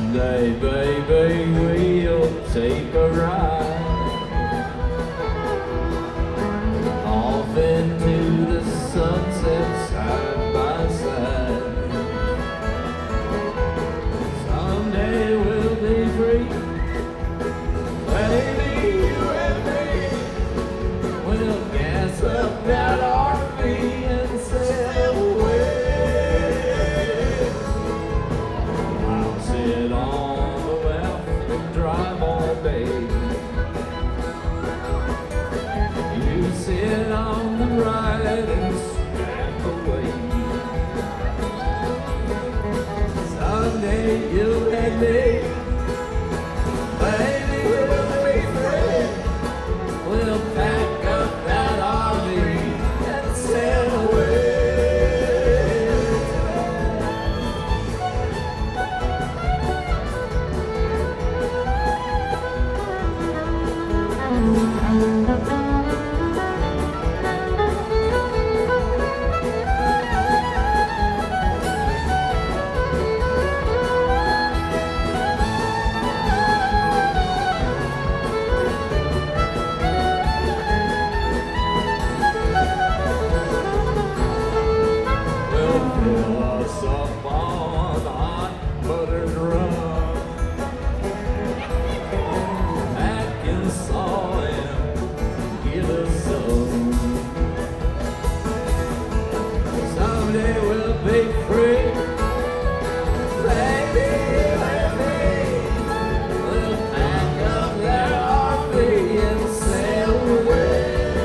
Someday, baby, we'll take a ride off into the sunset side by side. Someday we'll be free, baby, you and me. We'll gas up that RV and sail away. I'll sit on the left and drive all day. You sit on the right and strap away. Someday you'll and me, baby, we'll be free. We'll pack up that RV and sail away. Fill us up on hot buttered rum, back and saw him, give us some. Someday we'll be free, baby, you and me. We'll pack up that RV and sail away.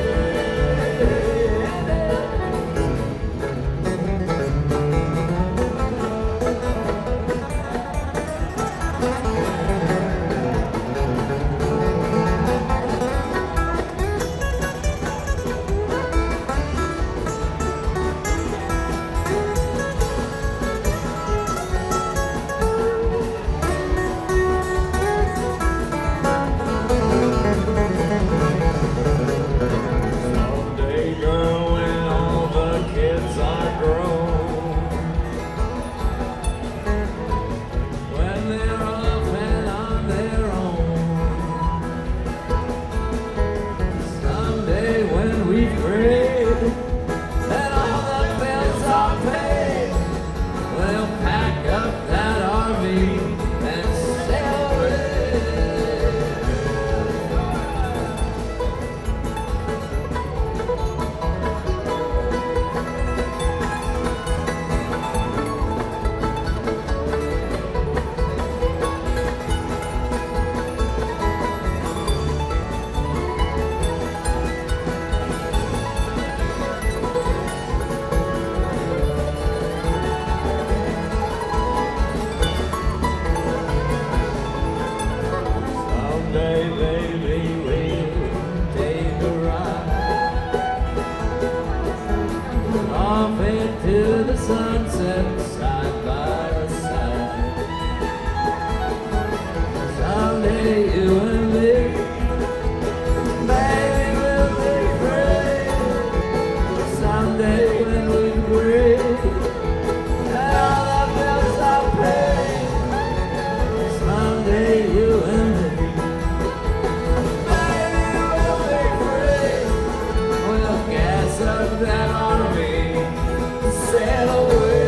Someday, girl, when all the kids are grown, when they're off and on their own, someday when we've grayed and all the bills are paid, we'll pack up that RV and sail away. Someday, baby, we'll take a ride off into the sunset side by side. Someday you and me, baby, we'll be free. Someday when we're free and all the bills are paid, someday you and me. Up that RV, sail away.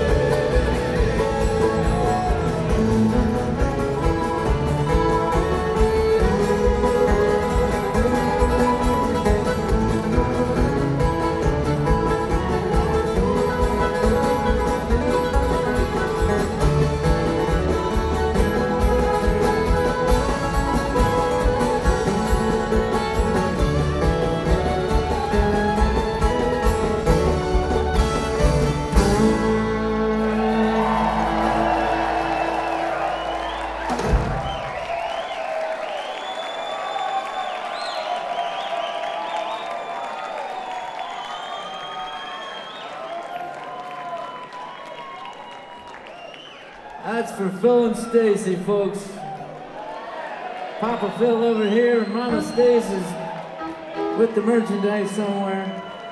That's for Phil and Stacy, folks. Papa Phil over here, and Mama Stacy's with the merchandise somewhere.